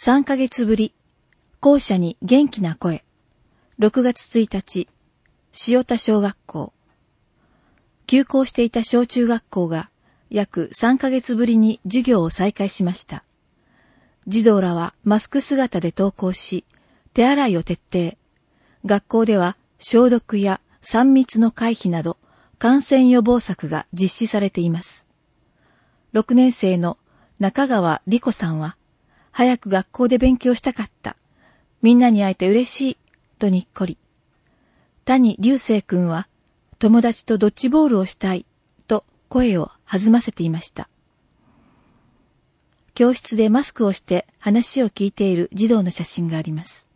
3ヶ月ぶり、校舎に元気な声。6月1日、塩田小学校。休校していた小中学校が約3ヶ月ぶりに授業を再開しました。児童らはマスク姿で登校し、手洗いを徹底。学校では消毒や3密の回避など感染予防策が実施されています。6年生の中川理子さんは、早く学校で勉強したかった。みんなに会えて嬉しい。とにっこり。谷流星くんは、友達とドッジボールをしたい。と声を弾ませていました。教室でマスクをして話を聞いている児童の写真があります。